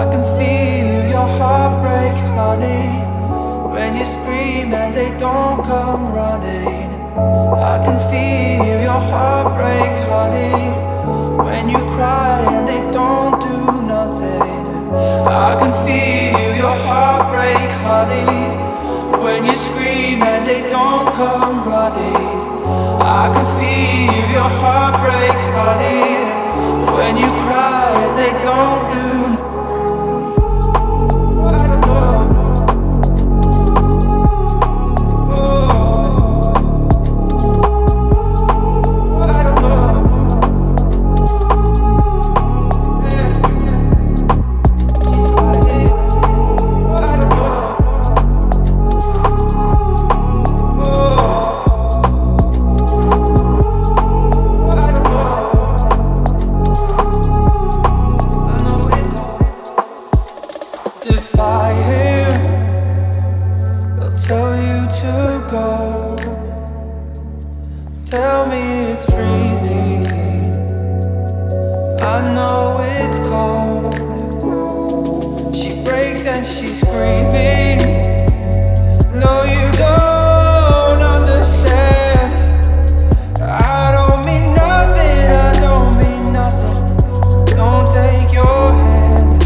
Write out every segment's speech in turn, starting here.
can feel your heart break, honey. When you scream and they don't come running. I can feel your heart break, honey. When you cry and they don't do nothing. I can feel your heart break, honey. When you scream and they don't come running. I can feel your heart break, honey. When you cry and they don't do tell you to go. Tell me it's freezing. I know it's cold. She breaks and she's screaming. No, you don't understand. I don't mean nothing. I don't mean nothing. Don't take your hand.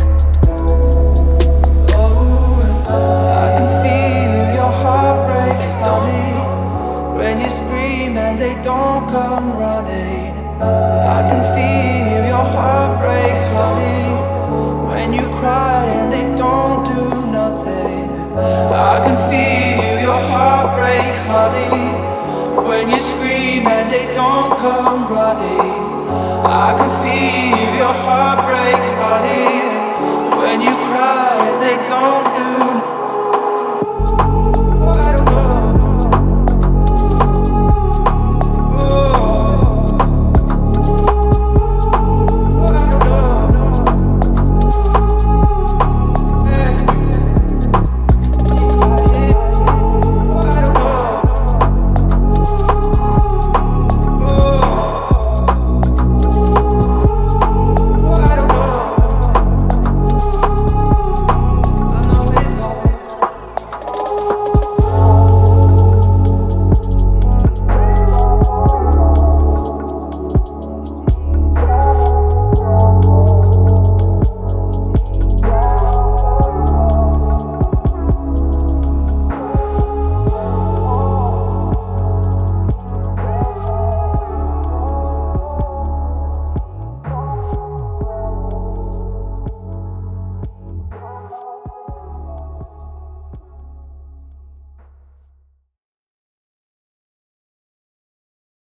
When you scream and they don't come running. I can feel your heart break, honey. When you cry and they don't do nothing. I can feel your heart break, honey. When you scream and they don't come running. I can feel your heart break,